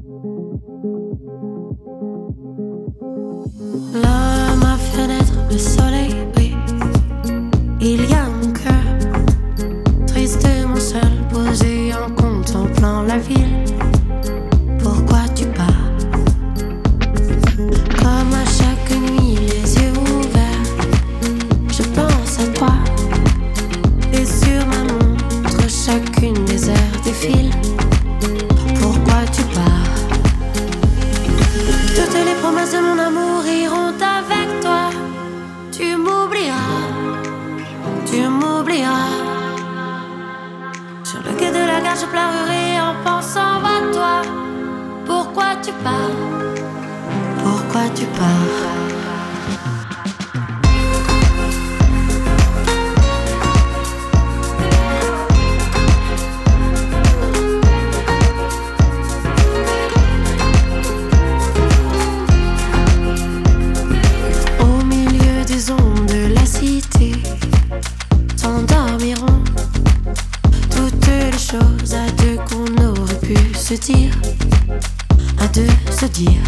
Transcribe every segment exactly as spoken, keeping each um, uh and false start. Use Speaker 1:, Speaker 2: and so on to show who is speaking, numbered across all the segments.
Speaker 1: Là, à ma fenêtre, le soleil brille. Il y a mon cœur, tristement seul, posé en contemplant la ville. Pourquoi tu pars? Comme à chaque nuit, les yeux ouverts, je pense à toi. Et sur ma montre, chacune des heures défile. Pourquoi tu pars? Toutes les promesses de mon amour iront avec toi. Tu m'oublieras, tu m'oublieras. Sur le quai de la gare, je pleurerai en pensant à toi. Pourquoi tu pars? Pourquoi tu pars? Au milieu des ondes de la cité s'endormiront toutes les choses à deux qu'on aurait pu se dire, à deux se dire.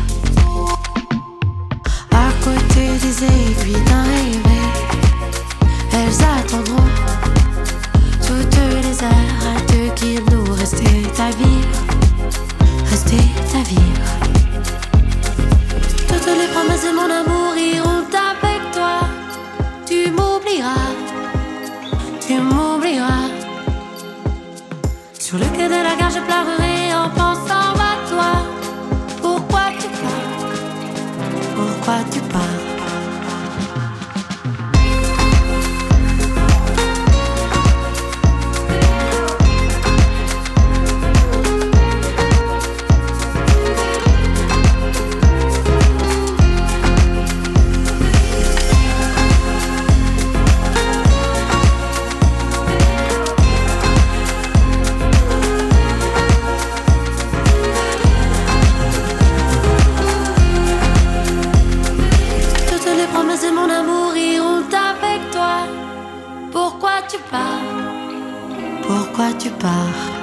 Speaker 1: À côté des aiguilles d'un réveil, elles attendront toutes les heures à deux qu'il nous restait à vivre, restait à vivre. Toutes les promesses de mon amour iront avec toi. Tu m'oublieras, tu m'oublieras. Sur le quai de la gare, je pleurerai en pensant à toi. Pourquoi tu pars? Pourquoi tu pars? De mon amour iront avec toi. Pourquoi tu pars? Pourquoi tu pars?